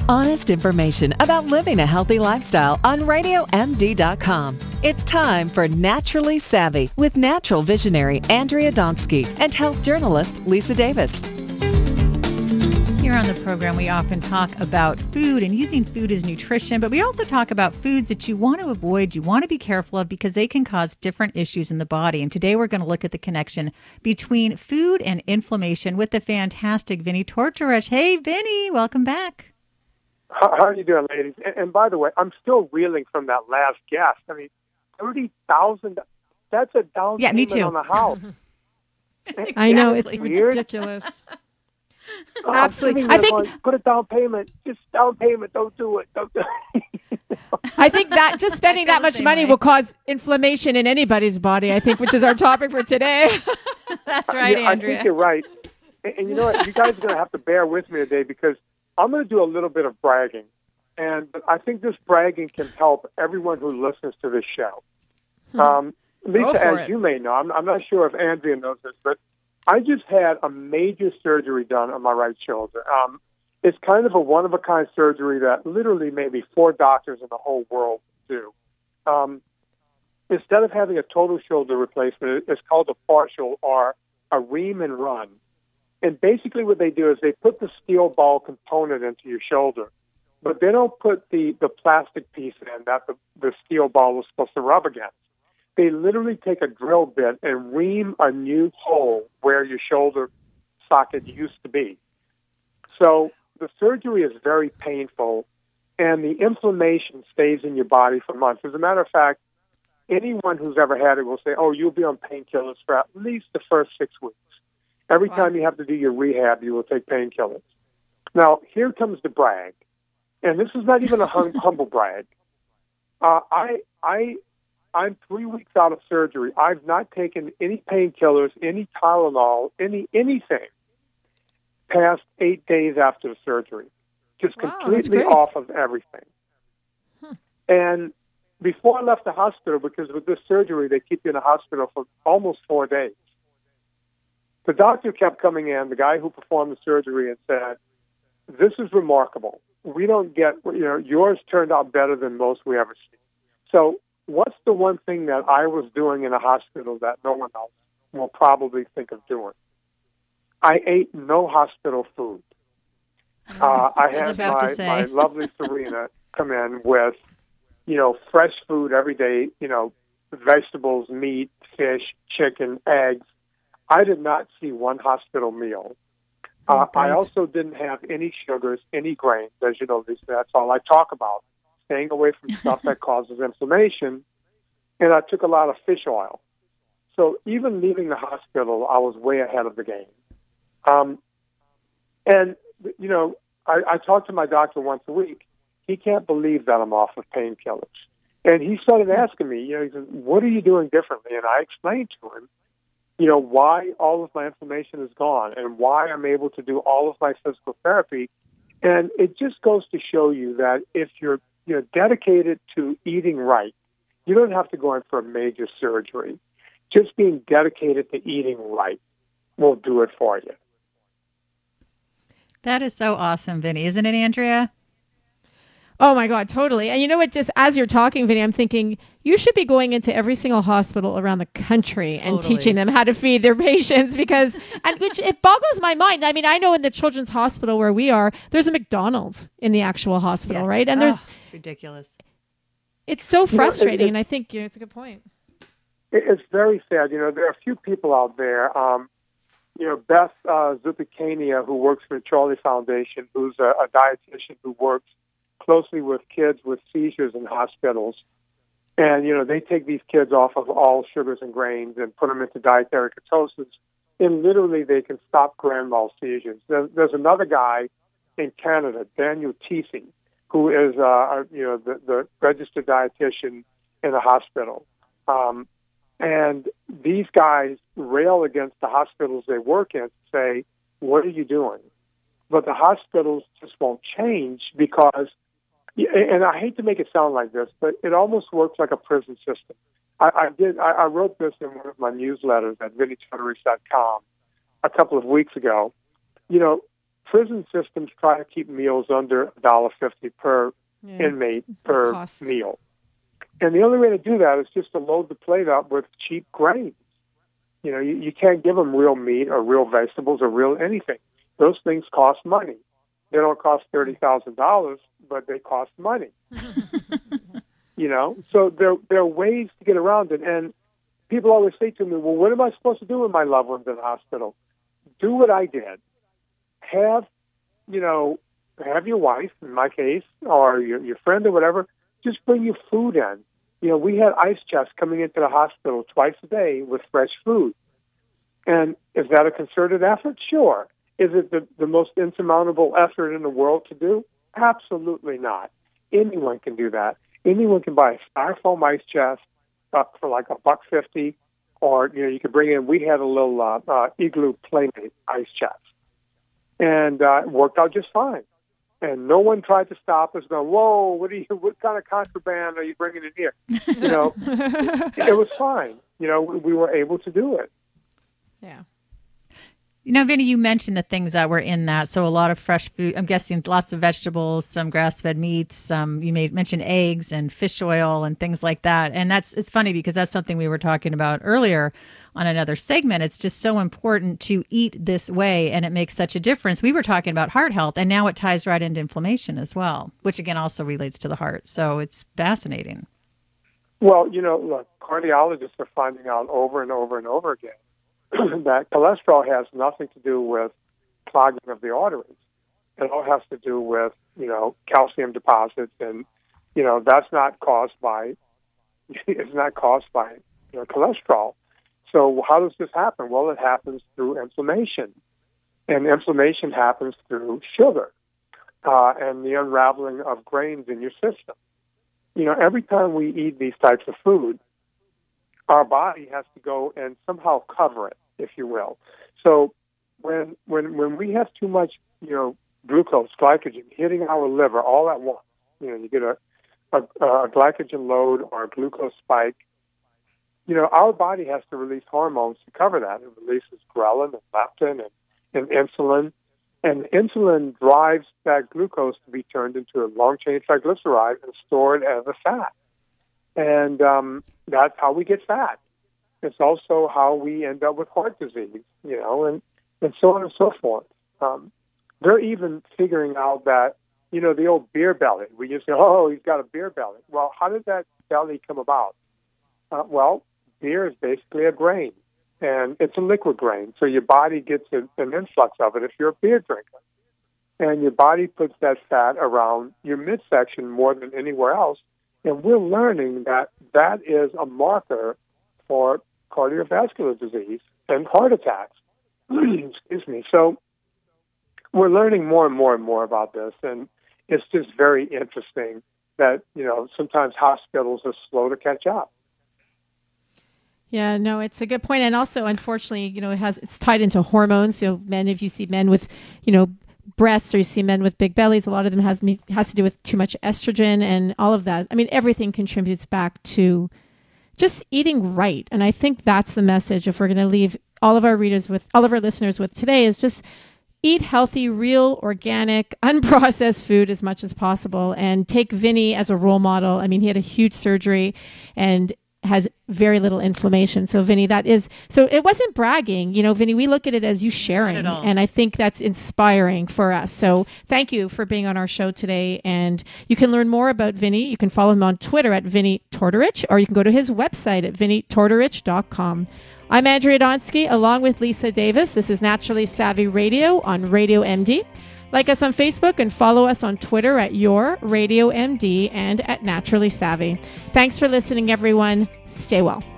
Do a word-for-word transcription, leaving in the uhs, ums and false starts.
Honest information about living a healthy lifestyle on radio m d dot com. It's time for Naturally Savvy with natural visionary Andrea Donsky and health journalist Lisa Davis. Here on the program, we often talk about food and using food as nutrition, but we also talk about foods that you want to avoid, you want to be careful of because they can cause different issues in the body. And today we're going to look at the connection between food and inflammation with the fantastic Vinny Tortorich. Hey, Vinny, welcome back. How, how are you doing, ladies? And, and by the way, I'm still reeling from that last guest. I mean, thirty thousand dollars, that's a down yeah, payment me too. on a house. Exactly. I know, it's weird. ridiculous. Oh, Absolutely. I I think going, put a down payment. Just down payment. Don't do it. Don't do it. I think that just spending that much money way. will cause inflammation in anybody's body, I think, which is our topic for today. That's right, yeah, Andrea. I think you're right. And, and you know what? You guys are going to have to bear with me today because I'm going to do a little bit of bragging. And I think this bragging can help everyone who listens to this show. Hmm. Um, Lisa, as it. you may know, I'm, I'm not sure if Andrea knows this, but I just had a major surgery done on my right shoulder. Um, it's kind of a one-of-a-kind surgery that literally maybe four doctors in the whole world do. Um, instead of having a total shoulder replacement, it's called a partial or a ream and run. And basically what they do is they put the steel ball component into your shoulder, but they don't put the, the plastic piece in that the, the steel ball was supposed to rub against. They literally take a drill bit and ream a new hole where your shoulder socket used to be. So the surgery is very painful, and the inflammation stays in your body for months. As a matter of fact, anyone who's ever had it will say, oh, you'll be on painkillers for at least the first six weeks. Every wow. time you have to do your rehab, you will take painkillers. Now, here comes the brag, and this is not even a hum- humble brag. Uh, I, I... I'm three weeks out of surgery. I've not taken any painkillers, any Tylenol, any anything past eight days after the surgery. Just wow, completely off of everything. Huh. And before I left the hospital, because with this surgery, they keep you in the hospital for almost four days. The doctor kept coming in, the guy who performed the surgery, and said, this is remarkable. We don't get, you know, yours turned out better than most we ever see. So what's the one thing that I was doing in a hospital that no one else will probably think of doing? I ate no hospital food. Uh, I had my, my lovely Serena come in with, you know, fresh food every day, you know, vegetables, meat, fish, chicken, eggs. I did not see one hospital meal. Uh, I also didn't have any sugars, any grains. As you know, Lisa, that's all I talk about. Staying away from stuff that causes inflammation, and I took a lot of fish oil. So even leaving the hospital, I was way ahead of the game. Um, and, you know, I, I talk to my doctor once a week. He can't believe that I'm off of painkillers. And he started asking me, you know, he said, what are you doing differently? And I explained to him, you know, why all of my inflammation is gone and why I'm able to do all of my physical therapy. And it just goes to show you that if you're you know, dedicated to eating right, you don't have to go in for a major surgery. Just being dedicated to eating right will do it for you. That is so awesome, Vinny. Isn't it, Andrea? Oh, my God, totally. And you know what? Just as you're talking, Vinny, I'm thinking you should be going into every single hospital around the country and totally. teaching them how to feed their patients because, and which it boggles my mind. I mean, I know in the children's hospital where we are, there's a McDonald's in the actual hospital, yes. right? And oh, there's it's ridiculous. It's so frustrating, you know, it, it, and I think you know, it's a good point. It, it's very sad. You know, there are a few people out there. Um, you know, Beth uh, Zupicania, who works for the Charlie Foundation, who's a, a dietitian who works closely with kids with seizures in hospitals. And, you know, they take these kids off of all sugars and grains and put them into dietary ketosis. And literally they can stop grand mal seizures. There's, there's another guy in Canada, Daniel Teesey, who is, uh, you know, the, the registered dietitian in a hospital. Um, and these guys rail against the hospitals they work in, say, what are you doing? But the hospitals just won't change because, and I hate to make it sound like this, but it almost works like a prison system. I, I did. I, I wrote this in one of my newsletters at vinny tortorich dot com a couple of weeks ago. You know, prison systems try to keep meals under one dollar fifty per yeah. inmate per cost. meal. And the only way to do that is just to load the plate up with cheap grains. You know, you, you can't give them real meat or real vegetables or real anything. Those things cost money. They don't cost thirty thousand dollars, but they cost money. You know, so there, there are ways to get around it. And people always say to me, well, what am I supposed to do with my loved ones in the hospital? Do what I did. Have, you know, have your wife, in my case, or your, your friend or whatever, just bring you food in. You know, we had ice chests coming into the hospital twice a day with fresh food. And is that a concerted effort? Sure. Is it the, the most insurmountable effort in the world to do? Absolutely not. Anyone can do that. Anyone can buy a styrofoam ice chest uh, for like a buck fifty, or you know, you could bring in. We had a little uh, uh, Igloo Playmate ice chest, and uh, it worked out just fine. And no one tried to stop us. Going, whoa, what are you? What kind of contraband are you bringing in here? You know, it, it was fine. You know, we, we were able to do it. Yeah. You know, Vinny, you mentioned the things that were in that. So a lot of fresh food, I'm guessing lots of vegetables, some grass-fed meats, some, you may mention eggs and fish oil and things like that. And that's, it's funny because that's something we were talking about earlier on another segment. It's just so important to eat this way, and it makes such a difference. We were talking about heart health, and now it ties right into inflammation as well, which again also relates to the heart. So it's fascinating. Well, you know, look, cardiologists are finding out over and over and over again that cholesterol has nothing to do with clogging of the arteries. It all has to do with, you know, calcium deposits, and, you know, that's not caused by, it's not caused by, you know, cholesterol. So how does this happen? Well, it happens through inflammation, and inflammation happens through sugar uh, and the unraveling of grains in your system. You know, every time we eat these types of food, our body has to go and somehow cover it, if you will. So when when when we have too much, you know, glucose, glycogen hitting our liver all at once, you know, you get a, a, a glycogen load or a glucose spike, you know, our body has to release hormones to cover that. It releases ghrelin and leptin and, and insulin. And insulin drives that glucose to be turned into a long-chain triglyceride and stored as a fat. And um, that's how we get fat. It's also how we end up with heart disease, you know, and, and so on and so forth. Um, they're even figuring out that, you know, the old beer belly. We just say, oh, he's got a beer belly. Well, how did that belly come about? Uh, well, beer is basically a grain, and it's a liquid grain. So your body gets a, an influx of it if you're a beer drinker. And your body puts that fat around your midsection more than anywhere else. And we're learning that that is a marker for cardiovascular disease and heart attacks. Excuse me. So we're learning more and more and more about this, and it's just very interesting that, you know, sometimes hospitals are slow to catch up. Yeah, no, it's a good point. And also, unfortunately, you know, it has, it's tied into hormones. So men, if you see men with, you know, breasts, or you see men with big bellies, a lot of them has has to do with too much estrogen and all of that. I mean, everything contributes back to just eating right. And I think that's the message, if we're going to leave all of our readers with, all of our listeners with today, is just eat healthy, real, organic, unprocessed food as much as possible, and take Vinny as a role model. I mean, he had a huge surgery and had very little inflammation. So Vinny, that is, so it wasn't bragging, you know, Vinny, we look at it as you sharing. And I think that's inspiring for us. So thank you for being on our show today. And you can learn more about Vinny. You can follow him on Twitter at Vinny Tortorich, or you can go to his website at vinny tortorich dot com. I'm Andrea Donsky, along with Lisa Davis. This is Naturally Savvy Radio on Radio M D. Like us on Facebook and follow us on Twitter at Your Radio M D and at Naturally Savvy. Thanks for listening, everyone. Stay well.